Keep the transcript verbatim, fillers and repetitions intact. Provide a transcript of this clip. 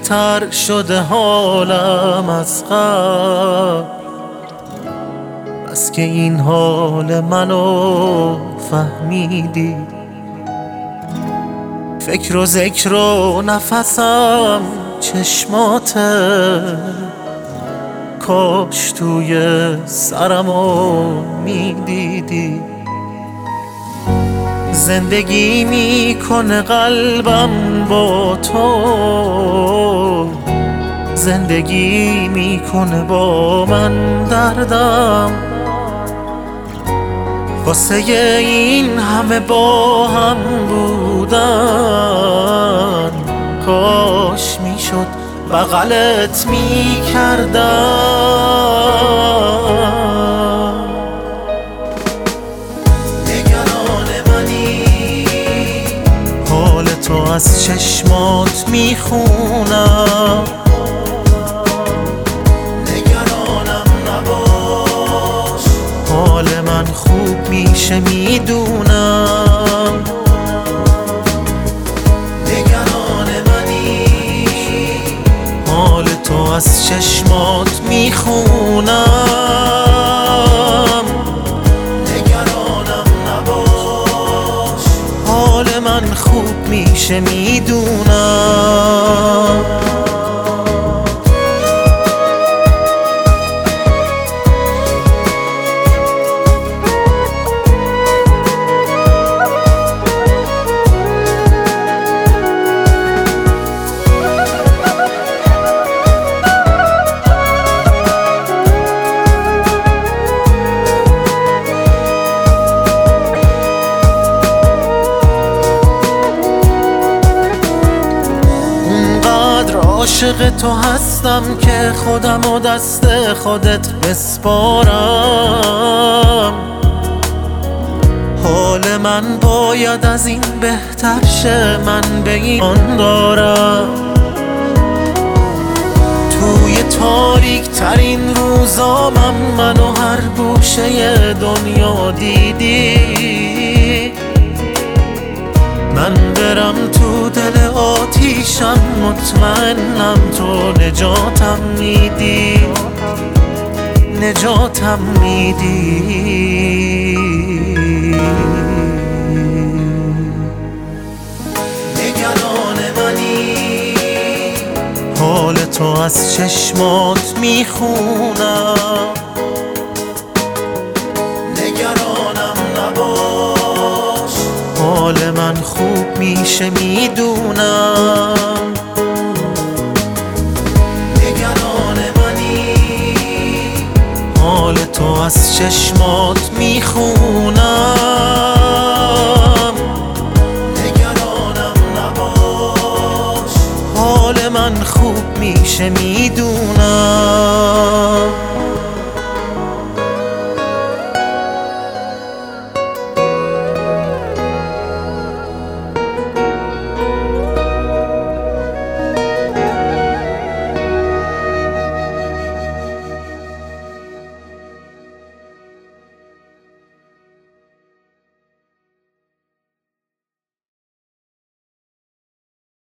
بهتر شده حالم از قبل، بس که این حال منو فهمیدی. فکر و ذکر و نفسم چشماته، کاش توی سرمو میدیدی. زندگی میکنه قلبم با تو، زندگی میکنه با من دردم. واسه این همه با هم بودن، کاش میشد بغلت میکردم. نگران منی، حال تو از چشمات میخونم. نگرانم نباش، حال من خوب میشه میدونم. نگران منی، حال تو از چشمات میخونم. نگرانم نباش، حال من خوب میشه میدونم. عاشق تو هستم که خودم و دست خودت بسپارم. حال من باید از این بهتر شه، من به ایمان دارم. توی تاریک ترین روزامم منو هر گوشه دنیا دیدی. من برم تو دل آتیشم، مطمئنم تو نجاتم میدی، نجاتم میدی. نگران منی، حال تو از چشمات میخونم. نگرانم نباش، حال من خوب میشه میدونم. نگران منی، حال تو از چشمات میخونم. نگرانم نباش، حال من خوب میشه میدونم.